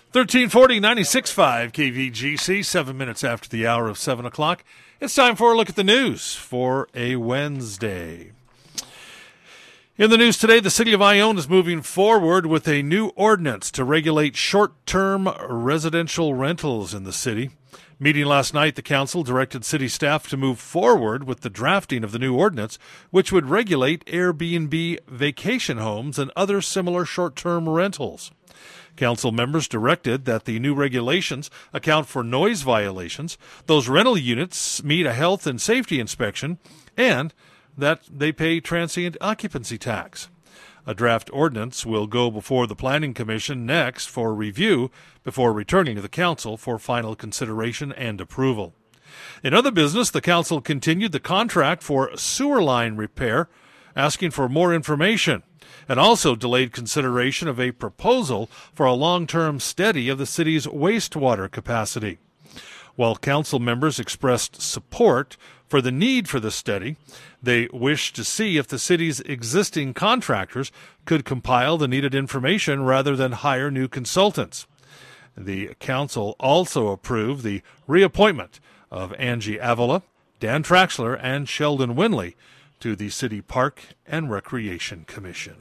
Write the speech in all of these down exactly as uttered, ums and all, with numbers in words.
thirteen forty, ninety-six point five K V G C, seven minutes after the hour of seven o'clock. It's time for a look at the news for a Wednesday. In the news today, the City of Ione is moving forward with a new ordinance to regulate short-term residential rentals in the city. Meeting last night, the council directed city staff to move forward with the drafting of the new ordinance, which would regulate Airbnb vacation homes and other similar short-term rentals. Council members directed that the new regulations account for noise violations, those rental units meet a health and safety inspection, and that they pay transient occupancy tax. A draft ordinance will go before the Planning Commission next for review before returning to the Council for final consideration and approval. In other business, the Council continued the contract for sewer line repair, asking for more information, and also delayed consideration of a proposal for a long-term study of the city's wastewater capacity. While Council members expressed support for the need for the study, they wished to see if the city's existing contractors could compile the needed information rather than hire new consultants. The council also approved the reappointment of Angie Avila, Dan Traxler, and Sheldon Winley to the City Park and Recreation Commission.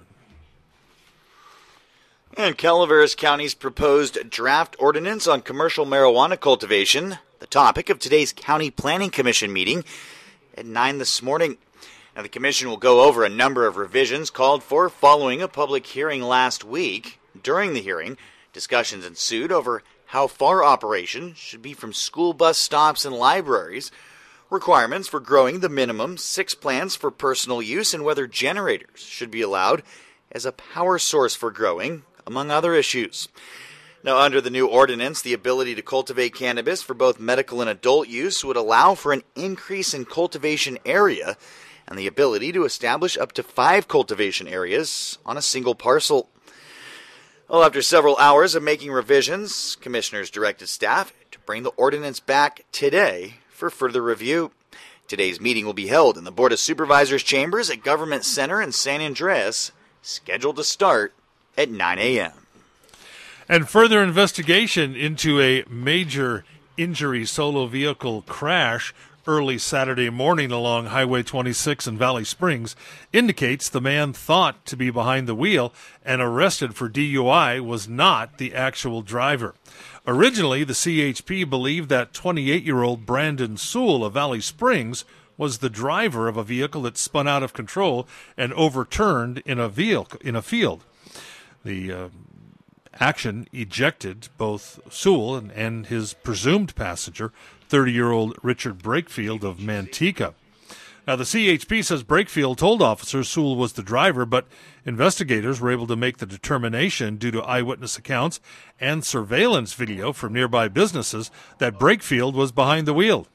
And Calaveras County's proposed draft ordinance on commercial marijuana cultivation, the topic of today's County Planning Commission meeting at nine this morning. Now, the commission will go over a number of revisions called for following a public hearing last week. During the hearing, discussions ensued over how far operation should be from school bus stops and libraries, requirements for growing the minimum six plants for personal use, and whether generators should be allowed as a power source for growing, among other issues. Now, under the new ordinance, the ability to cultivate cannabis for both medical and adult use would allow for an increase in cultivation area and the ability to establish up to five cultivation areas on a single parcel. Well, after several hours of making revisions, commissioners directed staff to bring the ordinance back today for further review. Today's meeting will be held in the Board of Supervisors chambers at Government Center in San Andreas, scheduled to start at nine a.m. And further investigation into a major injury solo vehicle crash early Saturday morning along Highway twenty-six in Valley Springs indicates the man thought to be behind the wheel and arrested for D U I was not the actual driver. Originally, the C H P believed that twenty-eight-year-old Brandon Sewell of Valley Springs was the driver of a vehicle that spun out of control and overturned in a vehicle in a field. The uh, action ejected both Sewell and, and his presumed passenger, thirty-year-old Richard Brakefield of Manteca. Now, the C H P says Brakefield told officers Sewell was the driver, but investigators were able to make the determination due to eyewitness accounts and surveillance video from nearby businesses that Brakefield was behind the wheel.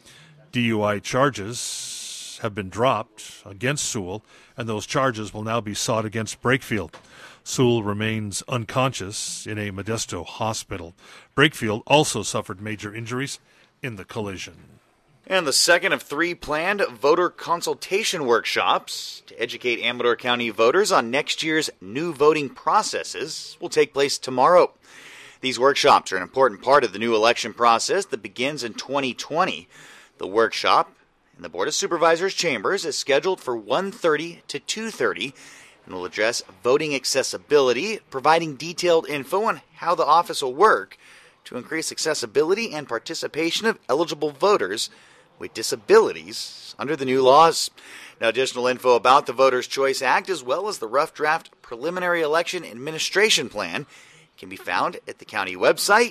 D U I charges have been dropped against Sewell, and those charges will now be sought against Brakefield. Sewell remains unconscious in a Modesto hospital. Brakefield also suffered major injuries in the collision. And the second of three planned voter consultation workshops to educate Amador County voters on next year's new voting processes will take place tomorrow. These workshops are an important part of the new election process that begins in twenty twenty. The workshop in the Board of Supervisors chambers is scheduled for one thirty to two thirty and will address voting accessibility, providing detailed info on how the office will work to increase accessibility and participation of eligible voters with disabilities under the new laws. Now, additional info about the Voters' Choice Act, as well as the rough draft preliminary election administration plan, can be found at the county website,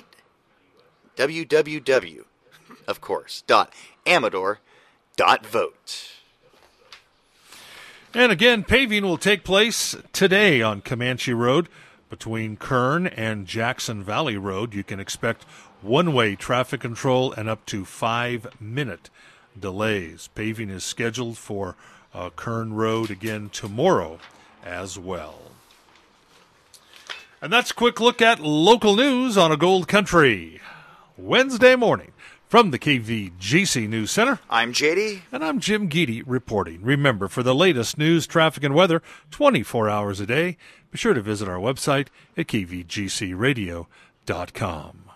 w w w, of course, dot amador dot vote. And again, paving will take place today on Comanche Road between Kern and Jackson Valley Road. You can expect one-way traffic control and up to five-minute delays. Paving is scheduled for uh, Kern Road again tomorrow as well. And that's a quick look at local news on a Gold Country Wednesday morning. From the K V G C News Center, I'm J D. And I'm Jim Geedy reporting. Remember, for the latest news, traffic, and weather twenty-four hours a day, be sure to visit our website at k v g c radio dot com.